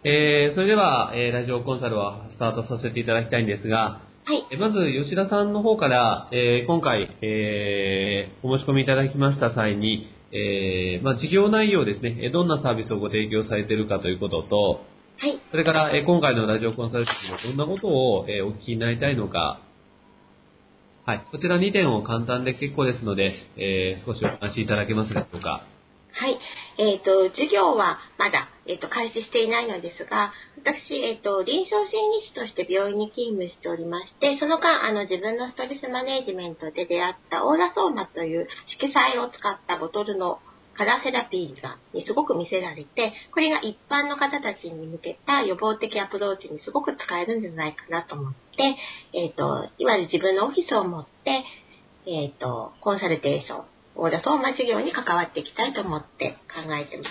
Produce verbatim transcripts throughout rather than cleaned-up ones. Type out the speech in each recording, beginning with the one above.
えー、それでは、えー、ラジオコンサルはスタートさせていただきたいんですが、 はい。 えまず吉田さんの方から、えー、今回、えー、お申し込みいただきました際に、えーまあ、事業内容ですね、えどんなサービスをご提供されているかということと、 はい。 それから、え今回のラジオコンサルティングでどんなことを、えお聞きになりたいのか、はい、こちらにてんを簡単で結構ですので、えー、少しお話しいただけますでしょうか。 はい。えっ、と、授業はまだ、えっ、と、開始していないのですが、私、えっ、と、臨床心理士として病院に勤務しておりまして、その間、あの、自分のストレスマネジメントで出会ったオーラソーマという色彩を使ったボトルのカラーセラピーがにすごく見せられて、これが一般の方たちに向けた予防的アプローチにすごく使えるんじゃないかなと思って、えっ、と、いわゆる自分のオフィスを持って、えっ、と、コンサルテーション、オーダー相馬事業に関わっていきたいと思って考えてます。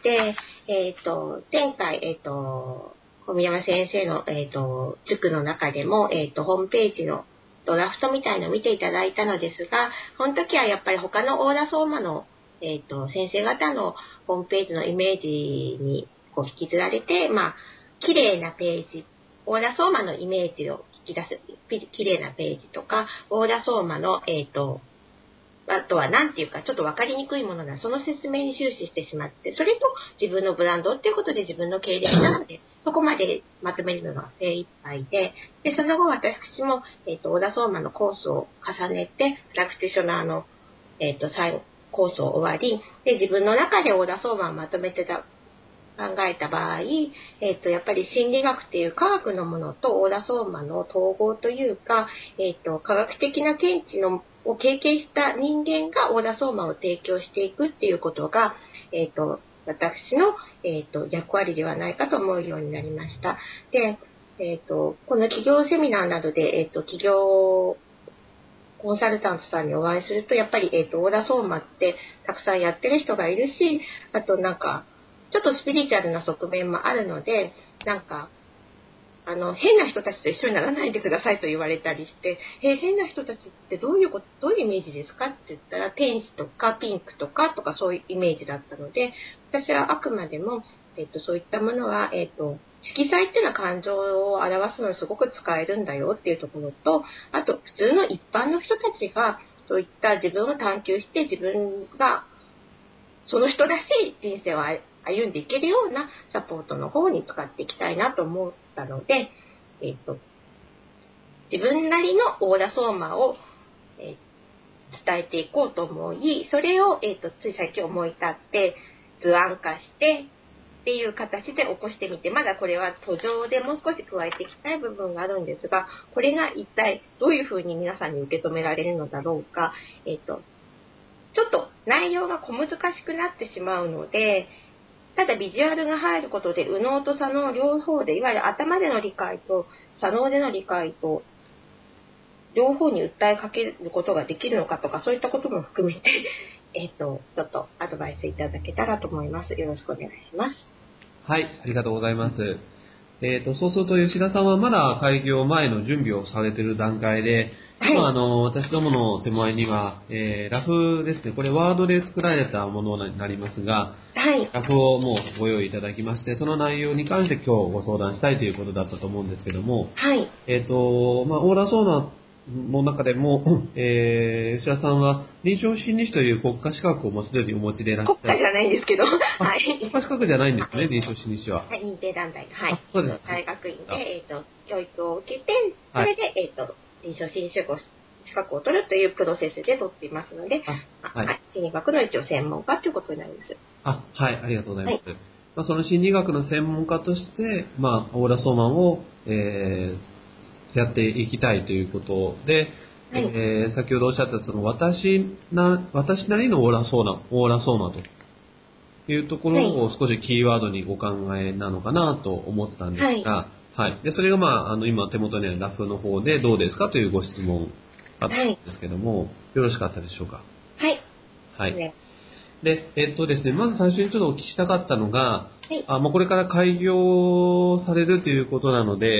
で、えっ、と、前回、えっ、と、小宮山先生の、えっ、と、塾の中でも、えっ、と、ホームページのドラフトみたいのを見ていただいたのですが、その時はやっぱり他のオーダー相馬の、えっ、と、先生方のホームページのイメージにこう引きずられて、まあ、綺麗なページ、オーダー相馬のイメージを引き出す、綺麗なページとか、オーダー相馬の、えっ、と、あとは何ていうかちょっと分かりにくいものなその説明に終始してしまって、それと自分のブランドっていうことで自分の経歴なのでそこまでまとめるのが精一杯で、でその後私も、えー、と小田相馬のコースを重ねてプラクティショナーの、えー、と最後コースを終わりで自分の中で小田相馬をまとめてた考えた場合、えっ、と、やっぱり心理学っていう科学のものとオーラソーマの統合というか、えっ、と、科学的な見地のを経験した人間がオーラソーマを提供していくっていうことが、えっ、と、私の、えっ、と、役割ではないかと思うようになりました。で、えっ、と、この企業セミナーなどで、えっ、と、企業コンサルタントさんにお会いすると、やっぱり、えっ、と、オーラソーマってたくさんやってる人がいるし、あとなんか、ちょっとスピリチュアルな側面もあるので、なんか、あの、変な人たちと一緒にならないでくださいと言われたりして、え、変な人たちってどういうこと、どういうイメージですかって言ったら、天使とかピンクとかとかそういうイメージだったので、私はあくまでも、えっと、そういったものは、えっと、色彩っていうのは感情を表すのにすごく使えるんだよっていうところと、あと、普通の一般の人たちが、そういった自分を探求して自分がその人らしい人生を歩んでいけるようなサポートの方に使っていきたいなと思ったので、えっと、自分なりのオーラソーマを、えー、伝えていこうと思い、それを、えっと、ついさっき思い立って図案化してっていう形で起こしてみて、まだこれは途上でもう少し加えていきたい部分があるんですが、これが一体どういうふうに皆さんに受け止められるのだろうか、えっと、ちょっと内容が小難しくなってしまうので、ただビジュアルが入ることで右脳と左脳両方で、いわゆる頭での理解と左脳での理解と両方に訴えかけることができるのかとか、そういったことも含めて、えっと、ちょっとアドバイスいただけたらと思います。よろしくお願いします。 はい、ありがとうございます。えーと、そうすると吉田さんはまだ開業前の準備をされている段階で、今、あはい。 の、私どもの手前には、えーラフですね、これワードで作られたものになりますが、 はい。 ラフをもうご用意いただきまして、その内容に関して今日ご相談したいということだったと思うんですけども、 はい。 えっ、と、まあ、オーラソーナの中でも、えー、吉田さんは臨床心理士という国家資格をもうすでにお持ちでいらっしゃる。 国家じゃないんですけど、はあ、国家い。 資格じゃないんですね、 はい。 臨床心理士は。 はい、認定団体の、はい、 あ、そうです。 大学院で、 あ、 えっ、と、教育を受けて、そはい。 れで、えっ、と、臨床心理士資格を取るというプロセスで取っていますので、 あ、 あはい。 はい、心理学の一応専門家ということになります。 あ、はい、ありがとうございます。 はい。 まあ、その心理学の専門家として、まあ、オーラソーマンを、えー、やっていきたいということで、 はい。 えー、先ほどおっしゃったその私な、私なりのオーラソーナ、オーラソーマというところはい。 を少しキーワードにお考えなのかなと思ったんですはい。 が、はい。で、それがまあ、あの、今手元にあるラフの方でどうですかというご質問だったんはい。 ですけども、よろしかったでしょうか。 はい。 はい。 ね。 で、えっとですね、まず最初にちょっとお聞きしたかったのが、 はい。 あ、まあ、これから開業されるということなので、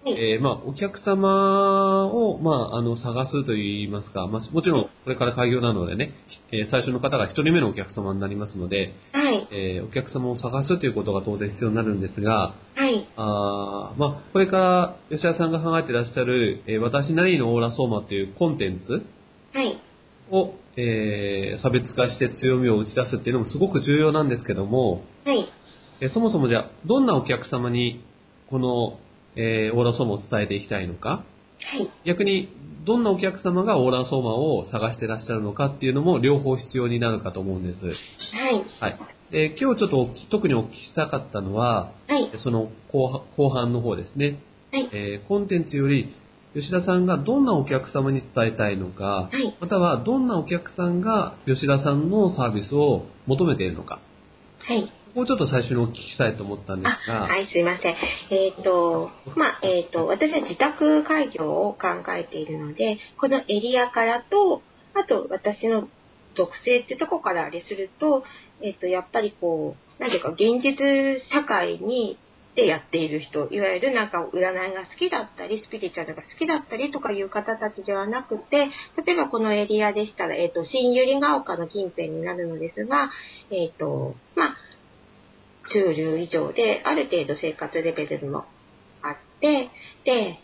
えー、まあ、お客様を、まあ、あの、探すと言いますか、まあ、もちろん、これから開業なのでね、えー最初の方が一人目のお客様になりますので、 はい。 えーお客様を探すということが当然必要になるんですが、 はい。 あーまあ、これから吉田さんが考えていらっしゃる、えー私なりのオーラソーマというコンテンツはい。 を、えー差別化して強みを打ち出すっていうのもすごく重要なんですけども、 はい。 えーそもそもじゃあ、どんなお客様にこの、えーオーラソーマを伝えていきたいのか、 はい。 逆にどんなお客様がオーラソーマを探していらっしゃるのかっていうのも両方必要になるかと思うんです。 はい。 はい。で、今日ちょっとお聞特にお聞きしたかったのは、 はい。 その後半後半の方ですね。 はい。 えーコンテンツより吉田さんがどんなお客様に伝えたいのか、 はい。 またはどんなお客さんが吉田さんのサービスを求めているのか、 はい。 ここをちょっと最初にお聞きしたいと思ったんであ、 すが、 はい、すいません。えっ、と、まあ、えっ、と、私は自宅会場を考えているので、このエリアからと、あと私の属性ってとこからあれすると、えっ、と、やっぱりこう、なんていうか、現実社会に、でやっている人、いわゆるなんか占いが好きだったり、スピリチュアルが好きだったりとかいう方たちではなくて、例えばこのエリアでしたら、えっ、と、新百合ヶ丘の近辺になるのですが、えっ、と、まあ、中流以上で、ある程度生活レベルもあって、で、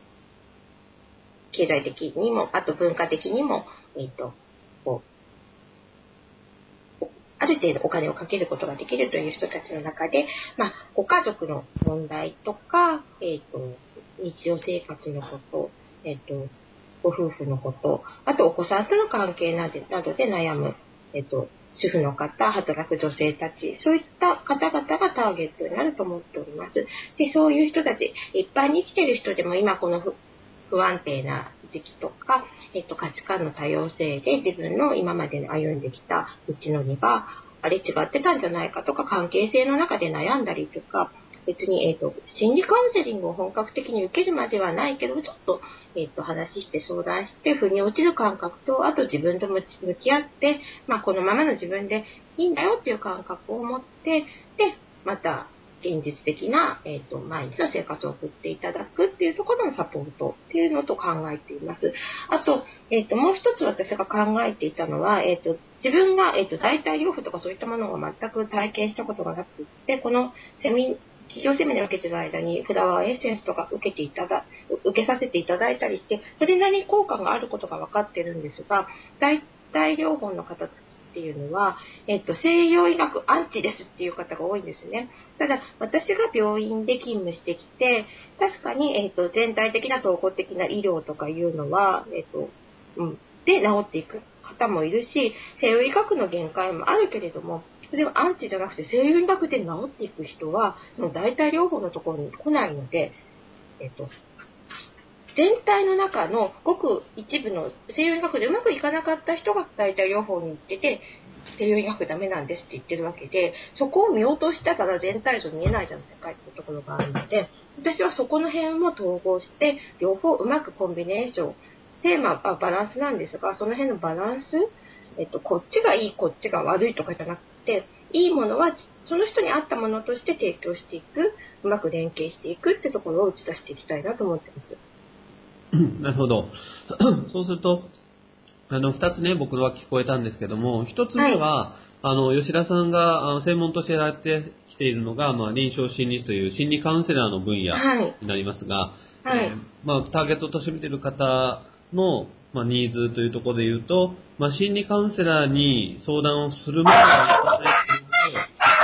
経済的にも、あと文化的にも、えっ、と、こう、ある程度お金をかけることができるという人たちの中で、まあ、ご家族の問題とか、えっ、と、日常生活のこと、えっ、と、ご夫婦のこと、あとお子さんとの関係などで悩む、えっ、と、主婦の方、働く女性たち、そういった方々がターゲットになると思っております。で、そういう人たち、一般に生きている人でも今この不不安定な時期とか、えっと、価値観の多様性で自分の今まで歩んできた道のりが、あれ違ってたんじゃないかとか、関係性の中で悩んだりとか、別に、えっと、心理カウンセリングを本格的に受けるまではないけど、ちょっと、えっと、話して相談して、腑に落ちる感覚と、あと自分と向き合って、まあ、このままの自分でいいんだよっていう感覚を持って、で、また、現実的な、えっと、毎日の生活を送っていただくっていうところのサポートっていうのと考えています。あと、えっと、もう一つ私が考えていたのは、えっと、自分が、えっと、代替療法とかそういったものを全く体験したことがなくて、このセミ、企業セミナーを受けている間にフラワーエッセンスとか受けていただ、受けさせていただいたりして、それなりに効果があることが分かってるんですが、代替療法の方たちっていうのは、えっと、西洋医学アンチですっていう方が多いんですね。ただ、私が病院で勤務してきて、確かに、えっと、全体的な統合的な医療とかいうのは、えっと、うん、で治っていく方もいるし、西洋医学の限界もあるけれども、でもアンチじゃなくて西洋医学で治っていく人は、その代替療法のところに来ないので、えっと、全体の中のごく一部の西洋医学でうまくいかなかった人が代替療法に行ってて、西洋医学ダメなんですって言ってるわけで、そこを見落としたから全体像見えないじゃないかっていうところがあるので、私はそこの辺も統合して、両方うまくコンビネーション、テーマはバランスなんですが、その辺のバランス、えっと、こっちがいい、こっちが悪いとかじゃなくて、いいものはその人に合ったものとして提供していく、うまく連携していくってところを打ち出していきたいなと思ってます。 なるほど。そうすると、あの、二つね、僕は聞こえたんですけども、一つ目は、はい、あの、吉田さんがあの専門としてやってきているのが、まあ、臨床心理士という心理カウンセラーの分野になりますが、はいはい、えー、まあ、ターゲットとして見ている方の、まあ、ニーズというところで言うと、まあ、心理カウンセラーに相談をするまではいかないけど、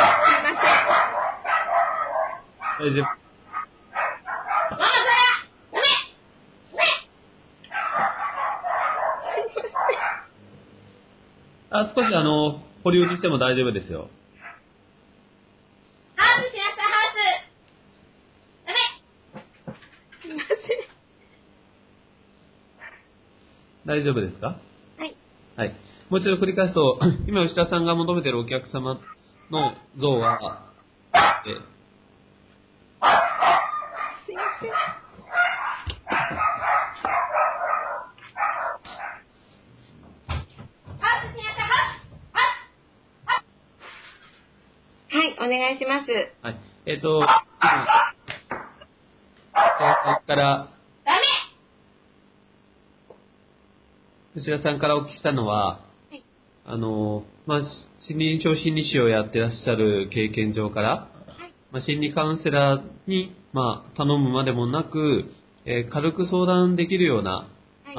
大丈夫。あ、少しあの、保留にしても大丈夫ですよ。 ハウスしなさい、ハウス。ダメ。すいません。 大丈夫ですか？ はい。 はい。もう一度繰り返すと、今吉田さんが求めているお客様の像は、えすいません。はい、お願いします。 はい。えっと、 さんから、 ダメ吉田さんからお聞きしたのは、 はい、 あの、まあ、心理臨床心理士をやってらっしゃる経験上から、 はい、 まあ、心理カウンセラーに、まあ、頼むまでもなく、えー軽く相談できるような、 はい、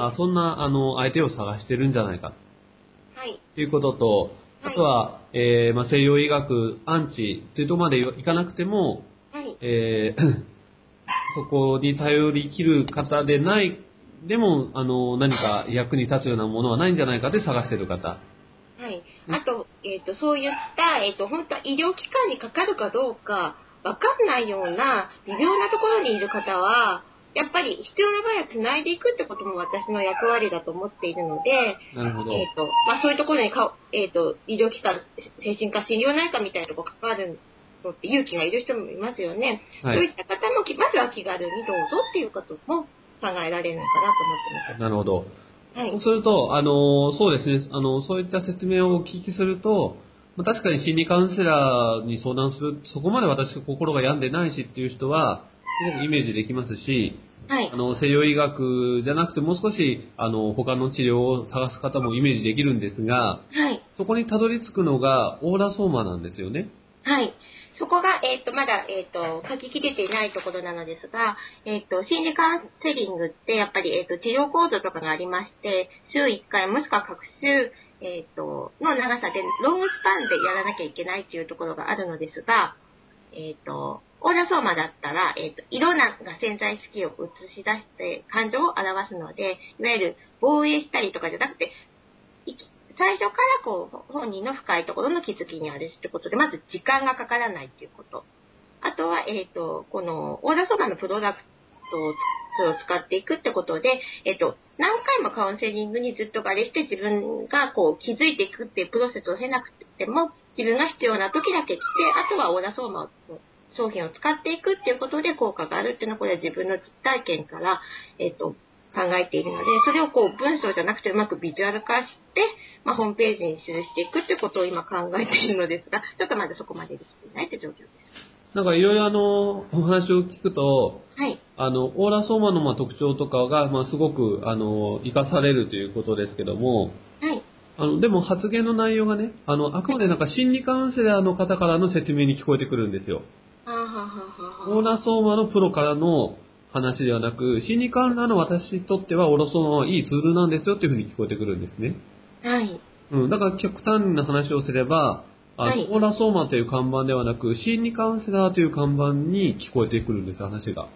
あそんなあの相手を探してるんじゃないかはい、 ということと、あとは、えーまあ、西洋医学アンチというところまでいかなくても、 はい、 えーそこに頼りきる方でない、でもあの何か役に立つようなものはないんじゃないかで探している方。 はい。あと、えっ、と、そういった、えっ、と、本当は医療機関にかかるかどうか、わかんないような微妙なところにいる方は、やっぱり必要な場合は繋いでいくってことも私の役割だと思っているので、 なるほど。 えっ、と、まあそういうところにか、えっ、と、医療機関、精神科診療内科みたいなところ関わるのって勇気がいる人もいますよね。 はい、 そういった方も、まずは気軽にどうぞっていうことも考えられるのかなと思ってます。 なるほど。 はい。 そうすると、あの、そうですね、あの、そういった説明をお聞きすると、まあ確かに心理カウンセラーに相談する、そこまで私心が病んでないしっていう人は、すごくイメージできますし、 はい。 あの、西洋医学じゃなくてもう少し、あの、他の治療を探す方もイメージできるんですが、 はい。 そこにたどり着くのがオーラソーマなんですよね。 はい。そこが、えっ、と、まだ、えっ、と、書ききれていないところなのですが、えっ、と、心理カウンセリングって、やっぱり、えっ、と、治療講座とかがありまして、週いっかいもしくは各週、えっ、と、の長さで、ロングスパンでやらなきゃいけないっていうところがあるのですが、えっ、と、オーラソーマだったら、えっ、と、色なんか潜在意識を映し出して感情を表すので、いわゆる防衛したりとかじゃなくて、最初からこう本人の深いところの気づきにあるってことで、まず時間がかからないっていうこと。あとは、えっ、と、このオーダーソーマのプロダクトを使っていくってことで、えっ、と、何回もカウンセリングにずっとあれして自分がこう気づいていくっていうプロセスを経なくても、自分が必要な時だけ来て、あとはオーダーソーマの商品を使っていくっていうことで効果があるっていうのは、これは自分の実体験から、えっ、と、考えているので、それをこう文章じゃなくてうまくビジュアル化して、まあ、ホームページに記していくってことを今考えているのですが、ちょっとまだそこまでできていないという状況です。 なんかいろいろあの、お話を聞くと、 はい。 あの、オーラソーマのまあ特徴とかが、まあ、すごく、あの、活かされるということですけども、 はい。 あの、でも発言の内容がね、あの、あくまでなんか心理カウンセラーの方からの説明に聞こえてくるんですよ。 はあ、はあはあはオーラソーマのプロからの話ではなく、心理カウンセラーの私にとってはオーラソーマはいいツールなんですよっていうふうに聞こえてくるんですね。 あ。はい。 うん、だから極端な話をすれば、あの、 はい。 オーラソーマという看板ではなく、心理カウンセラーという看板に聞こえてくるんです、話が。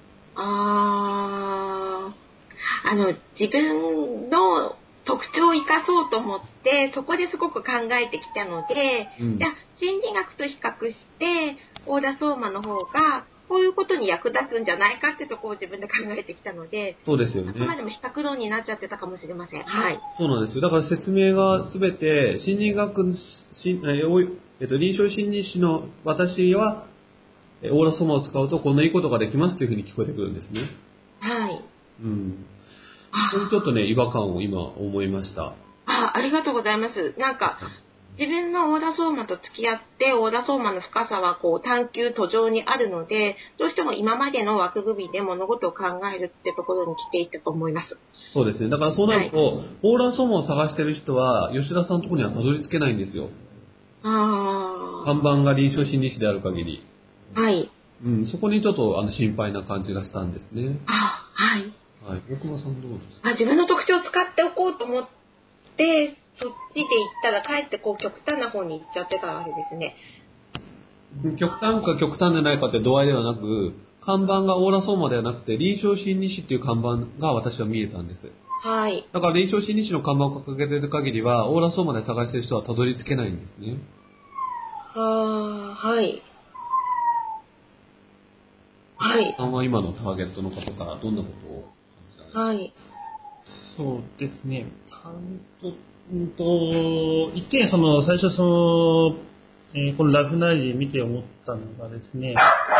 ああ、あの、自分の特徴を生かそうと思って、そこですごく考えてきたので、 うん。 じゃあ、心理学と比較して、オーラソーマの方が、こういうことに役立つんじゃないかってところを自分で考えてきたので、 そうですよあくまね。 でも比較論になっちゃってたかもしれません。はい。 そうなんですよ。だから説明がすべて、心理学の、しえおいえっと、臨床心理士の私は、えオーラソーマを使うとこんないいことができますというふうに聞こえてくるんですね。 はい。 うん。そこにちょっあとね、違和感を今思いました。 あ、ありがとうございます。なんか、自分のオーダーソーマと付き合って、オーダーソーマの深さはこう探求途上にあるので、どうしても今までの枠組みで物事を考えるってところに来ていたと思います。 そうですね。だからそうなると、 はい。 オーラソーマを探してる人は、吉田さんのところにはたどり着けないんですよ。看あ板が臨床心理士である限り。 あ、はい。 うん、そこにちょっとあの心配な感じがしたんですね。 あはい。 はい。大熊さんどうですか？ あ、自分の特徴を使っておこうと思って、そっちで行ったら、かえってこう極端な方に行っちゃってたわけですね。 極端か極端でないかって度合いではなく、看板がオーラソーマではなくて、臨床心理士っていう看板が私は見えたんです。 はい。 だから臨床心理士の看板を掲げている限りは、オーラソーマで探している人はたどり着けないんですね。 ああ、はい。はい。 さんは今のターゲットの方からどんなことを感じたんですか？ はい。 そうですね。担当、うんと、一見その、最初その、えーこのラフナーリで見て思ったのがですね、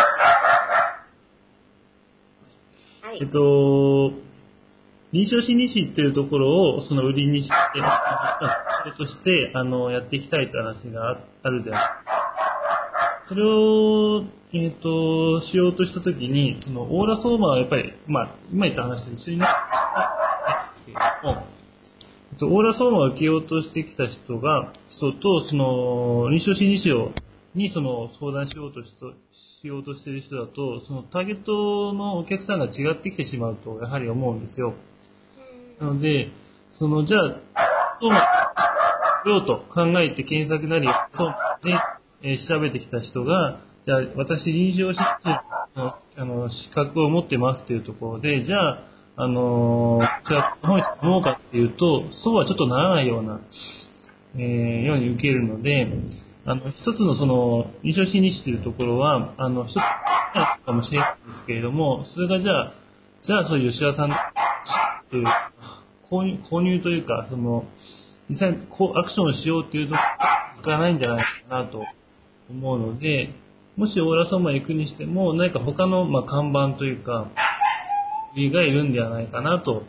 はい。 えっと、臨床心理士っていうところをその売りにして、仕事して、あの、やっていきたいという話がああるじゃないですか。それをえっ、と、しようとしたときに、その、オーラソーマはやっぱり、まあ、今言った話と一緒になってきたんですけれども、えっと、オーラソーマを受けようとしてきた人が、人と、その、臨床心理士を、にその相談しようとしとしようとしている人だと、そのターゲットのお客さんが違ってきてしまうと、やはり思うんですよ。なので、その、じゃあ、そうまようと考えて検索なり、そうで、えー調べてきた人が、じゃあ、私、臨床心理士のあの資格を持ってますというところで、じゃあ、あのー、じゃあ、本日飲もうかっていうと、そうはちょっとならないような、えーように受けるので、あの、一つのその、臨床心理士というところは、あの、一つかもしれないんですけれども、それがじゃあ、じゃあ、そういう吉田さんという、購入、購入というか、その、実際にこうアクションをしようっていうところがないんじゃないかなと思うので、もしオーラソーマへ行くにしても、何か他の、まあ、看板というか、がいるんではないかなと、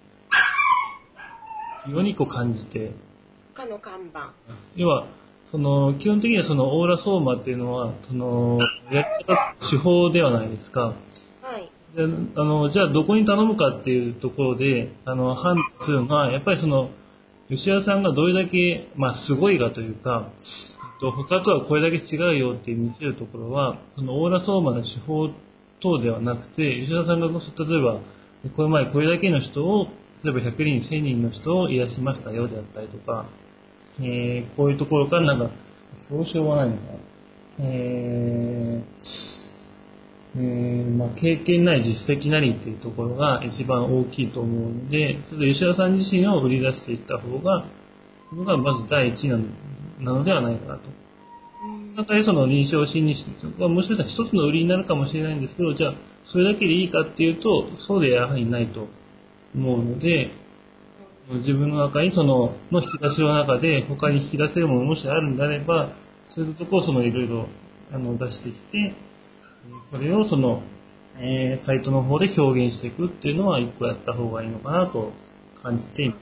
いうようにこう感じて、 他の看板。 要は、その、基本的にはそのオーラソーマっていうのは、その、やり方、手法ではないですか。 はい。 で、あの、じゃあどこに頼むかっていうところで、あの、判断するのは、やっぱりその、吉田さんがどれだけ、まあ、すごいかというか、えっと他とはこれだけ違うよって見せるところは、そのオーラソーマの手法等ではなくて、吉田さんが例えば、これまでこれだけの人を、例えばひゃくにん、せんにんの人を癒しましたよであったりとか、えーこういうところからなんか、表彰はないのかな。えーえーまあ、経験なり実績なりっていうところが一番大きいと思うので、ちょっと吉田さん自身を売り出していった方が、それがまず第一なのなのではないかなと。中でその臨床心理士ですが、もしかしたら一つの売りになるかもしれないんですけど、じゃあ、それだけでいいかっていうと、そうでやはりないと思うので、自分の中にその、の引き出しの中で他に引き出せるものもしあるんであれば、そういうところをそのいろいろあの出してきて、それをその、えーサイトの方で表現していくっていうのは一個やった方がいいのかなと感じています。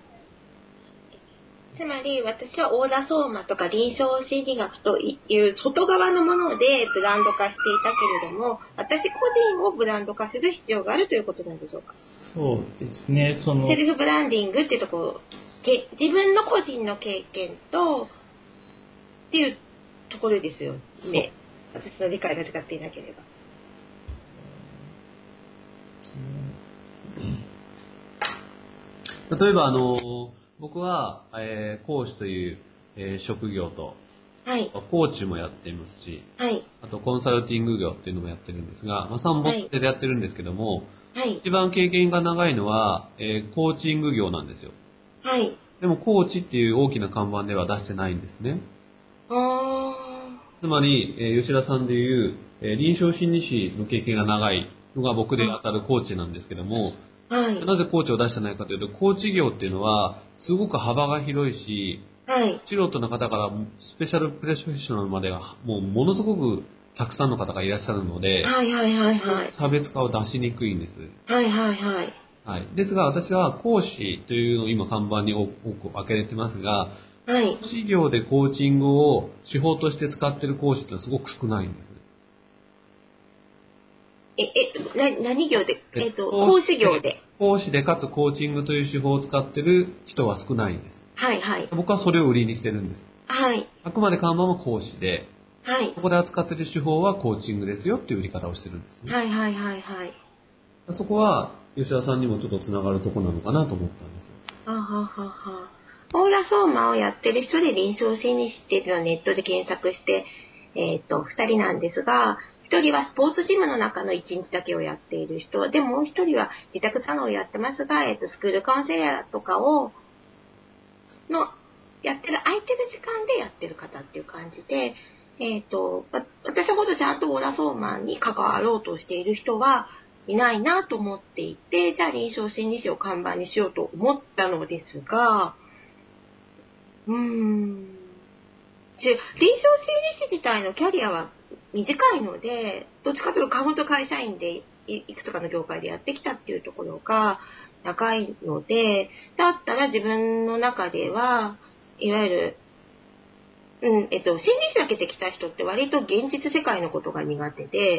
つまり私はオーラソーマとか臨床心理学という外側のものでブランド化していたけれども、私個人をブランド化する必要があるということなんでしょうか。 そうですね、その、 セルフブランディングっていうところ、け自分の個人の経験とっていうところですよね。私の理解が違っていなければ。 例えば、あの、僕は、えー講師という、えー職業と、 はい。 コーチもやっていますし、 はい。 あとコンサルティング業っていうのもやってるんですが、まあ、さんぼんでやってるんですけども、 はい。 一番経験が長いのは、えーコーチング業なんですよ。 はい。 でも、コーチっていう大きな看板では出してないんですね。 あつまり、えー吉田さんでいう、えー臨床心理士の経験が長いのが僕で当たるコーチなんですけども、 ー。はい。 なぜコーチを出してないかというと、コーチ業っていうのは、すごく幅が広いし、 はい。 素人の方からスペシャルプロフェッショナルまでが、もうものすごくたくさんの方がいらっしゃるので、 はいはいはいはい。 差別化を出しにくいんです。 はいはいはい。 はい。ですが、私は講師というのを今看板に多く分けれてますが、 はい。 講師業でコーチングを手法として使っている講師ってのはすごく少ないんです。 え、え、な、何業で、えっと、 講師講師業で。 講師でかつコーチングという手法を使っている人は少ないんです。 はいはい。 僕はそれを売りにしてるんです。 はい。 あくまで看板は講師で、 はい。 ここで扱っている手法はコーチングですよっていう売り方をしてるんですね。 はいはいはいはい。 そこは吉田さんにもちょっとつながるところなのかなと思ったんですよ。 はははは。オーラソーマをやってる人で臨床心理士っていうのをネットで検索して、えっと、二人なんですが、一人はスポーツジムの中の一日だけをやっている人、でもう一人は自宅サロンをやってますが、えっと、スクールカウンセラーとかを、の、やってる、空いてる時間でやってる方っていう感じで、えっと、わ私ほどちゃんとオーラソーマに関わろうとしている人はいないなと思っていて、じゃあ臨床心理士を看板にしようと思ったのですが、うーん。臨床心理士自体のキャリアは短いので、どっちかというとカウント会社員でいくつかの業界でやってきたっていうところが長いので、だったら自分の中では、いわゆるうん、えっと、心理師だけで来た人って割と現実世界のことが苦手で、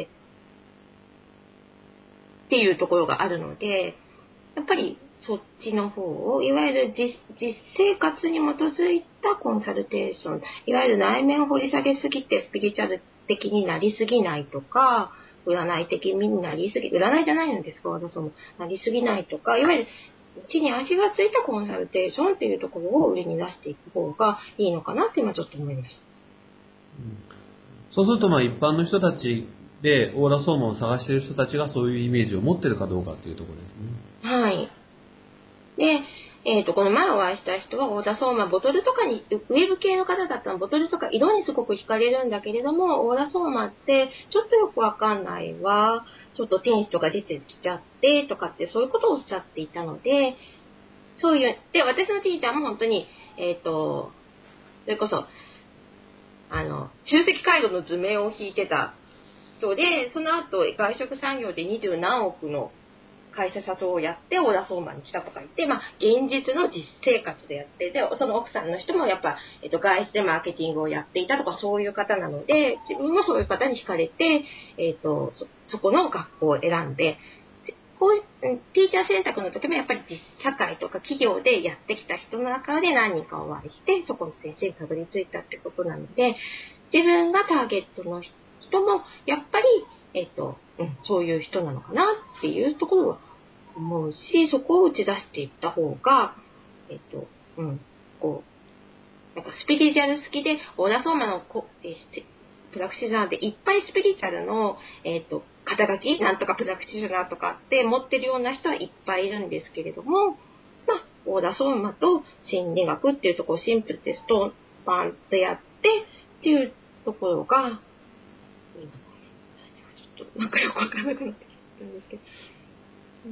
っていうところがあるので、やっぱりそっちの方を、いわゆる 実, 実生活に基づいたコンサルテーション、いわゆる内面を掘り下げすぎてスピリチュアル的になりすぎないとか、占い的になりすぎ、占いじゃないんですか、私もなりすぎないとか、いわゆる地に足がついたコンサルテーションっていうところを売りに出していく方がいいのかなって今ちょっと思いました。 うん、そうするとまあ一般の人たちでオーラソーマを探している人たちがそういうイメージを持ってるかどうかっていうところですね。 はい。で、えっと、この前お会いした人はオーラソーマ、ボトルとかに、ウェブ系の方だったらボトルとか色にすごく惹かれるんだけれども、オーラソーマってちょっとよくわかんないわ、ちょっと天使とか出てきちゃってとかってそういうことをおっしゃっていたので、そういう、で、私のティーチャーも本当に、えっと、それこそ、あの、集積回路の図面を引いてた人で、その後外食産業で二十何億の会社社長をやってオーラソーマに来たとか言って、まあ、現実の実生活でやって、で、その奥さんの人もやっぱ、えっと、外資でマーケティングをやっていたとか、そういう方なので、自分もそういう方に惹かれて、えっと、そ、そこの学校を選んで、こう、ティーチャー選択の時もやっぱり実社会とか企業でやってきた人の中で何人かお会いして、そこの先生にたどり着いたってことなので、自分がターゲットの人も、やっぱり、えっと、うん、そういう人なのかなっていうところは思うし、そこを打ち出していった方が、えっと、うん、こう、なんかスピリチュアル好きで、オーラソーマのこ、えー、プラクティショナーでいっぱいスピリチュアルの、えっと、肩書き、なんとかプラクティショナーとかって持ってるような人はいっぱいいるんですけれども、まあ、オーラソーマと心理学っていうところをシンプルでストーンバンとやってっていうところが、ちょっとなんかよくわからなくなってきたんですけど、うん、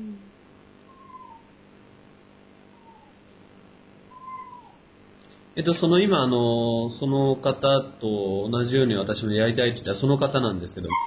えっと、その今、あの、その方と同じように私もやりたいって言ったらその方なんですけど。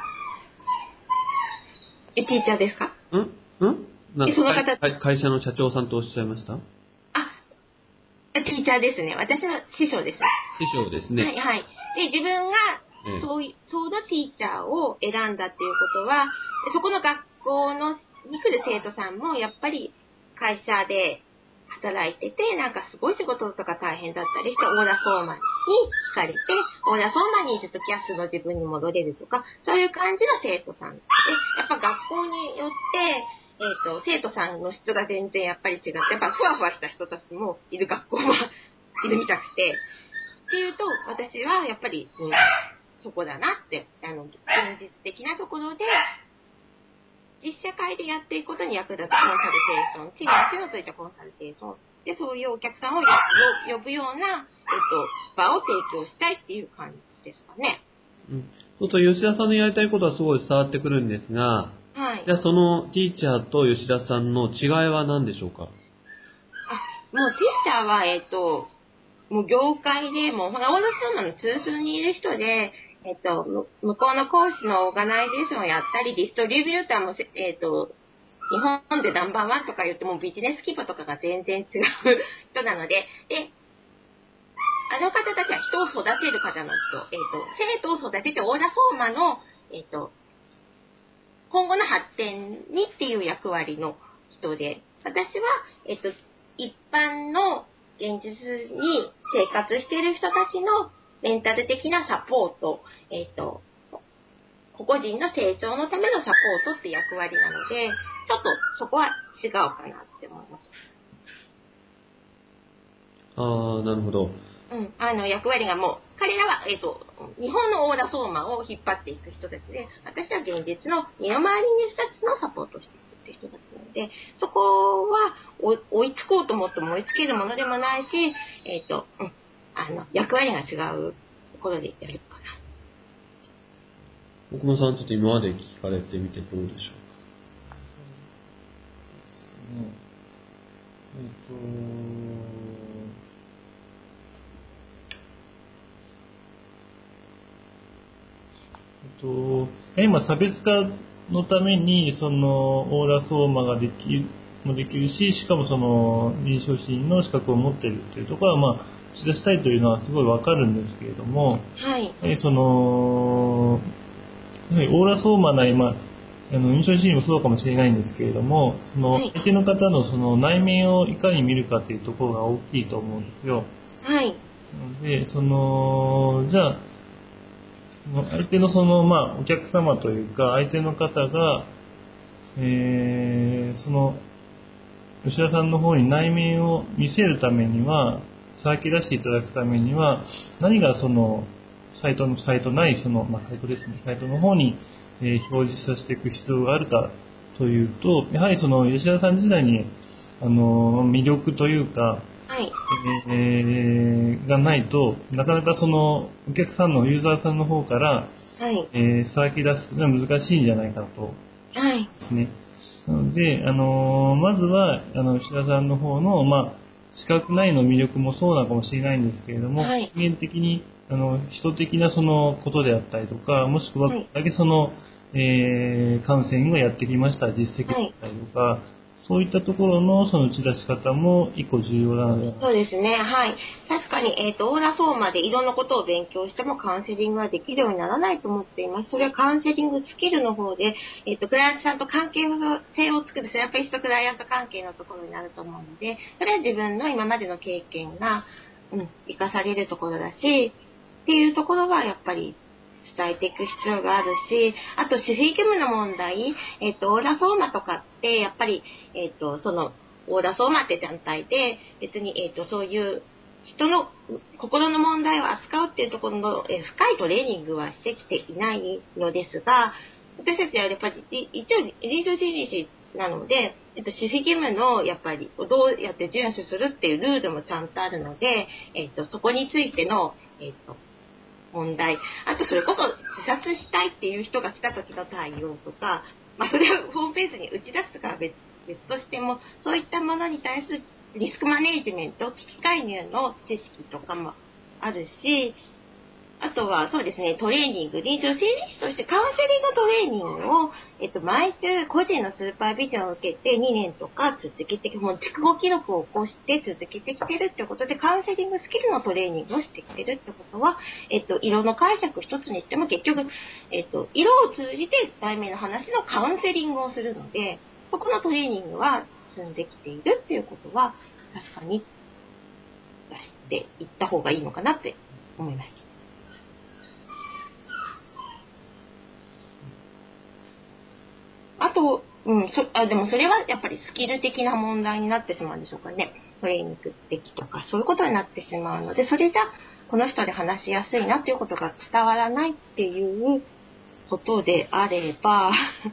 え、ティーチャーですか？ んんなんかえ、その方、 会、会社の社長さんとおっしゃいました？ あ、ティーチャーですね。私の師匠です。 師匠ですね。 はいはい。で、自分が、そういう、そのティーチャーを選んだっていうことは、そこの学校の、に来る生徒さんも、やっぱり会社で働いてて、なんかすごい仕事とか大変だったりして、オーラソーマに惹かれて、オーラソーマにいるときは素の自分に戻れるとか、そういう感じの生徒さんで、やっぱ学校によって、えっと、生徒さんの質が全然やっぱり違って、やっぱふわふわした人たちもいる学校はいるみたくて、っていうと、私はやっぱり、うん、そこだなって、あの、現実的なところで、実社会でやっていくことに役立つコンサルテーション、地に足のついたコンサルテーション、で、そういうお客さんを呼ぶような、えっと、場を提供したいっていう感じですかね。 うん。そうすると、吉田さんのやりたいことはすごい伝わってくるんですが、 はい。 じゃあそのティーチャーと吉田さんの違いは何でしょうか？ あ、もうティーチャーは、えっと、もう業界でもう、ほら、オーダースーマの通数にいる人で、えっと、向こうの講師のオーガナイゼーションをやったり、ディストリビューターも、えっと、日本でナンバーワンとか言ってもビジネス規模とかが全然違う人なので、で、あの方たちは人を育てる方の人、えっと、生徒を育ててオーダーソーマの、えっと、今後の発展にっていう役割の人で、私は、えっと、一般の現実に生活している人たちのメンタル的なサポート、えっと、個々人の成長のためのサポートって役割なので、ちょっとそこは違うかなって思います。 ああ、なるほど。 うん、あの役割がもう、彼らは、えっと、日本のオーダーソーマを引っ張っていく人たちで、私は現実の身の回りにいる人たちのサポートをしていくっていう人たちなので、そこは追いつこうと思っても追いつけるものでもないし、えっと、うん、あの、役割が違うところでやるかな。 奥野さん、ちょっと今まで聞かれてみてどうでしょうか？そうですね。えっと、えっと、今差別化のためにそのオーラソーマができもできるし、しかもその臨床心理の資格を持っているというところは、まあ、打ち出したいというのはすごいわかるんですけれども、 はい。 やはりその、やはりオーラソーマなり、まあ、あの臨床心理もそうかもしれないんですけれども、その相手の方のその内面をいかに見るかというところが大きいと思うんですよ。 はい。 で、その、じゃあ、相手のその、まあ、お客様というか、相手の方が、えー、その、吉田さんの方に内面を見せるためには、さらけ出していただくためには、何がその、サイトの、サイトないその、まあ、サイトですね、サイトの方に、えー、表示させていく必要があるかというと、やはりその、吉田さん自体に、あの、魅力というか、 はい。 えー、がないと、なかなかその、お客さんのユーザーさんの方から、 はい。 えー、さらけ出すのは難しいんじゃないかと。 はい。 ですね。なので、あのーまずは、あの、吉田さんの方の、まあ、視覚内の魅力もそうなのかもしれないんですけれども、 はい。 人間的に、あの、人的なそのことであったりとか、もしくは、 はい。 だけその、えー、カウンセリングをやってきました実績だはい。 ったりとか、そういったところのその打ち出し方も一個重要なのではないか。 そうですね。はい。確かに、えっ、と、オーラソーマでいろんなことを勉強してもカウンセリングはできるようにならないと思っています。それはカウンセリングスキルの方で、えっ、と、クライアントさんと関係性を作るセラピストクライアント関係のところになると思うので、それは自分の今までの経験が、うん、活かされるところだし、っていうところはやっぱり伝えていく必要があるし、あと守秘義務の問題、えっ、と、オーラソーマとかって、やっぱり、えっ、と、その、オーラソーマって団体で、別に、えっ、と、そういう人の心の問題を扱うっていうところの、えー深いトレーニングはしてきていないのですが、私たちはやっぱり、い一応、臨床心理士なので、えっと、守秘義務の、やっぱり、どうやって遵守するっていうルールもちゃんとあるので、えっと、そこについての、えっと、問題。あと、それこそ自殺したいっていう人が来た時の対応とか、まあ、それをホームページに打ち出すとかは別、別としても、そういったものに対するリスクマネージメント、危機介入の知識とかもあるし、あとはそうですね、トレーニング、臨床心理士としてカウンセリングトレーニングを、えっと、毎週個人のスーパービジョンを受けてにねんとか続けて、もう蓄語記録を起こして続けてきてるってことで、カウンセリングスキルのトレーニングをしてきてるってことは、えっと、色の解釈一つにしても結局、えっと、色を通じて題名の話のカウンセリングをするので、そこのトレーニングは積んできているっていうことは、確かに出していった方がいいのかなって思います。あと、うん、そあでもそれはやっぱりスキル的な問題になってしまうんでしょうかね。トレーニング的とか、そういうことになってしまうので、それじゃこの人で話しやすいなということが伝わらないっていうことであれば、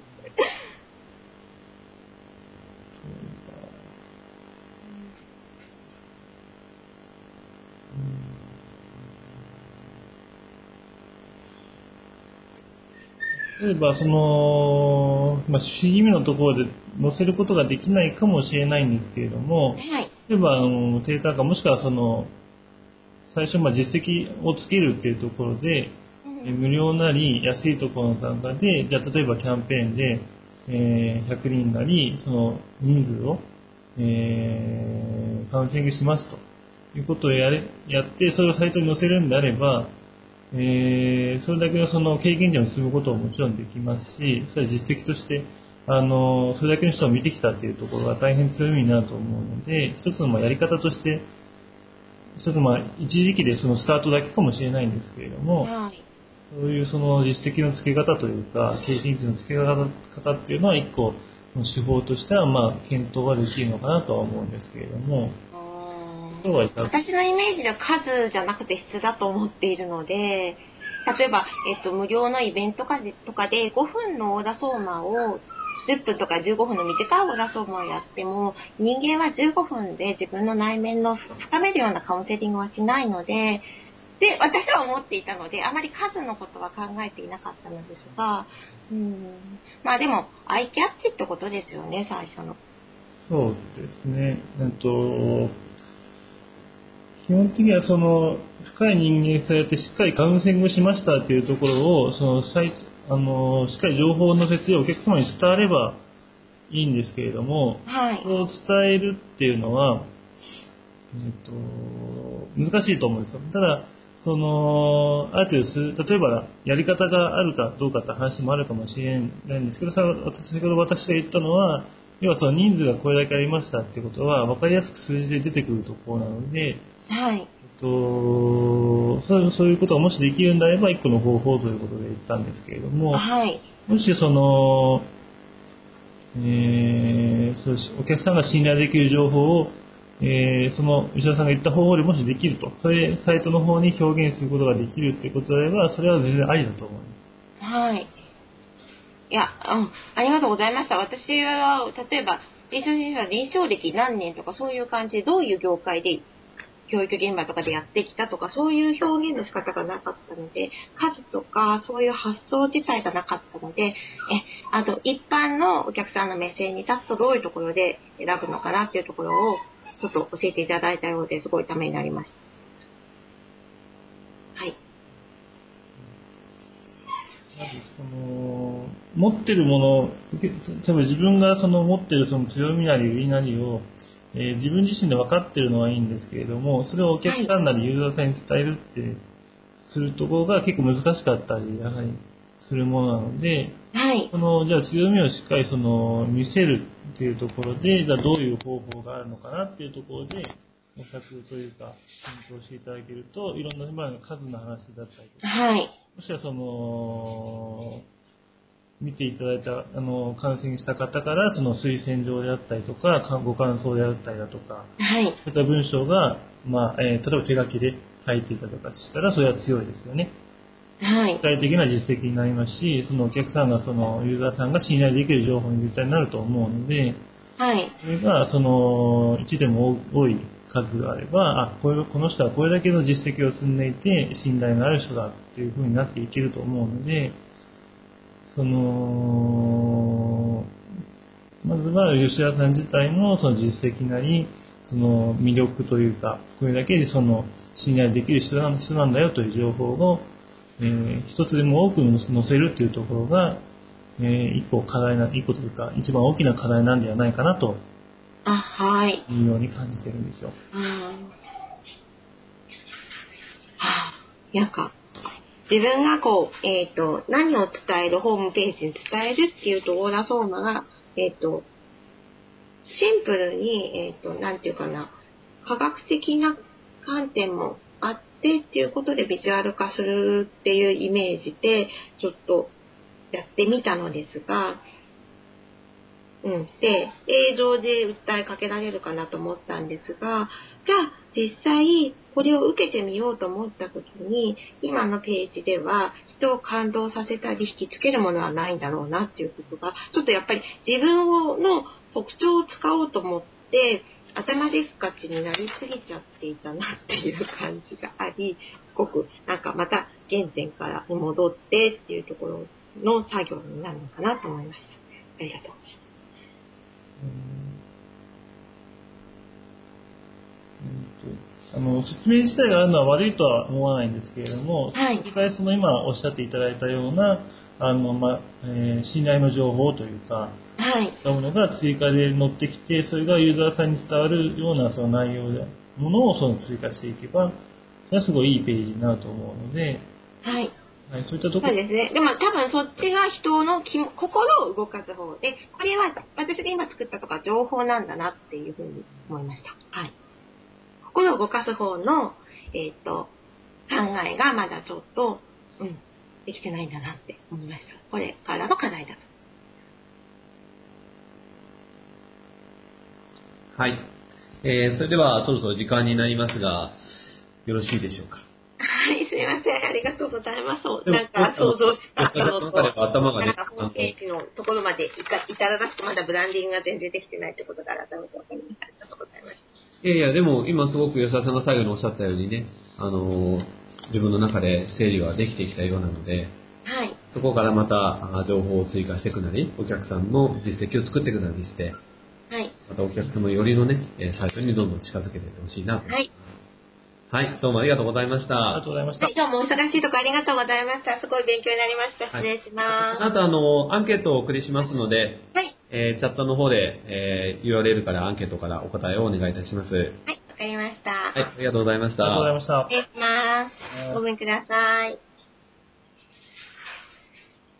例えば、その、まあ、守秘義務のところで載せることができないかもしれないんですけれども、 はい。 例えば、あの、定価かもしくはその、最初、まあ、実績をつけるっていうところで、 うんえ無料なり安いところの単価で、じゃあ例えばキャンペーンで、えーひゃくにんなり、その人数を、えーカウンセリングしますということをやれやって、それをサイトに載せるんであれば、えーそれだけのその経験値を積むことももちろんできますし、それは実績として、あの、それだけの人を見てきたというところが大変強みになると思うので、一つのまあやり方として、ちょっとまあ一時期でそのスタートだけかもしれないんですけれども、 はい。 そういうその実績の付け方というか、経験値の付け方方っていうのは一個手法としてはまあ検討はできるのかなとは思うんですけれども、 あ今日はいかが私のイメージでは数じゃなくて質だと思っているので、例えば、えっと、無料のイベントとかでとかでごふんのオーダーソーマーをじゅっぷんとかじゅうごふんの短いオーダーソーマーをやっても、人間はじゅうごふんで自分の内面の深めるようなカウンセリングはしないので、で、私は思っていたので、あまり数のことは考えていなかったのですが、うん、まあでも、アイキャッチってことですよね、最初の。 そうですね。えっと、基本的にはその深い人間性やってしっかりカウンセリングしましたというところをそのサイトあのしっかり情報を載せてお客様に伝わればいいんですけれども、 はい。 そう伝えるっていうのは、えっと、難しいと思うんですよ。ただ、その、ある程度する、例えば、やり方があるかどうかって話もあるかもしれないんですけど、さ先ほど私が言ったのは、要はその人数がこれだけありましたっていうことは、分かりやすく数字で出てくるところなので、 はい。 えっと、そうそういうことがもしできるんであれば、一個の方法ということで言ったんですけれども、 はい。 もしその、えー、そうしお客さんが信頼できる情報を、えー、その吉田さんが言った方法でもしできると、それサイトの方に表現することができるっていうことであれば、それは全然ありだと思います。 はい。いや、うん、ありがとうございました。私は、例えば、臨床心理士は臨床歴何年とかそういう感じで、どういう業界で、教育現場とかでやってきたとか、そういう表現の仕方がなかったので、数とか、そういう発想自体がなかったので、え、あと、一般のお客さんの目線に立つとどういうところで選ぶのかなっていうところを、ちょっと教えていただいたようですごいためになりました。はい。 まずその持ってるもの、例えば自分がその持ってるその強みなり売りなりを、えー自分自身で分かってるのはいいんですけれども、それをお客さんなりユーザーさんに伝えるってするところが結構難しかったりやはりするものなので、 はい。 そのじゃあ強みをしっかりその見せるっていうところで、じゃあどういう方法があるのかなっていうところで模索というか検討していただけると、いろんな、まあ、数の話だったりとか、 はい。 もしくはその見ていただいたあの感染した方からその推薦状であったりとかご感想であったりだとか、 はい。 そういった文章が、まあえー例えば手書きで書いていただくとしたらそれは強いですよね。 はい。 具体的な実績になりますし、そのお客さんがそのユーザーさんが信頼できる情報に絶対になると思うので、 はい。 それがそのいちでも多い数があれば、あこれこの人はこれだけの実績を積んでいて信頼のある人だっていう風になっていけると思うので、そのまずは吉田さん自体のその実績なり、その魅力というか、これだけでその信頼できる人なん人なんだよという情報を、えー一つでも多く載せるというところが、えー一個課題な、一個というか一番大きな課題なんではないかなとあ、はい。 いうように感じてるんですよ。 うん。はあ、なんか、自分がこう、えっ、と、何を伝える、ホームページに伝えるっていうと、オーラソーマが、えっ、と、シンプルに、えっ、と、なんていうかな、科学的な観点もあってっていうことでビジュアル化するっていうイメージで、ちょっとやってみたのですが、うん。で、映像で訴えかけられるかなと思ったんですが、じゃあ実際これを受けてみようと思った時に、今のページでは人を感動させたり引きつけるものはないんだろうなっていうことが、ちょっとやっぱり自分をの特徴を使おうと思って、頭でっかちになりすぎちゃっていたなっていう感じがあり、すごくなんかまた原点から戻ってっていうところの作業になるのかなと思いました。ありがとうございます。 あの説明自体があるのは悪いとは思わないんですけれども、 はい。 それからその今おっしゃっていただいたようなあの、まえー信頼の情報というか、 はい。 そういったものが追加で載ってきて、それがユーザーさんに伝わるようなその内容でものをその追加していけば、それはすごいいいページになると思うので、 はい。 はい、そういったところ、 そうですね。でも多分そっちが人の気も心を動かす方で、これは私が今作ったとか情報なんだなっていうふうに思いました。はい。心を動かす方の、えっ、と、考えがまだちょっと、うん、できてないんだなって思いました。これからの課題だと。 はい。えー、それではそろそろ時間になりますが、よろしいでしょうか。 はい、すいません。ありがとうございます。 でもなんか想像した吉田さんのと、 の中では頭がねなんかホームページのところまでいか至らなくて、まだブランディングが全然できてないってことが改めて分かりました。ありがとうございました。 いやいや、でも今すごく吉田さんが最後におっしゃったようにね、あのー自分の中で整理ができてきたようなので、 はい。 そこからまたあ情報を追加していくなり、お客さんの実績を作っていくなりして、 はい。 またお客様よりのね、えーサイトにどんどん近づけていってほしいなと。 はい。 はい、どうもありがとうございましありがた。 とうございましたはい、。どうもお忙しいところありがとうございました。すごい勉強になりました。 はい失礼します。 あとあの、アンケートをお送りしますので、 はい。 えー、チャットの方で、えー、ユーアールエル からアンケートからお答えをお願いいたします。はい、 わかりました。はい、 ありがとうございました。 ありがとうございました。 失礼します。ごめんください。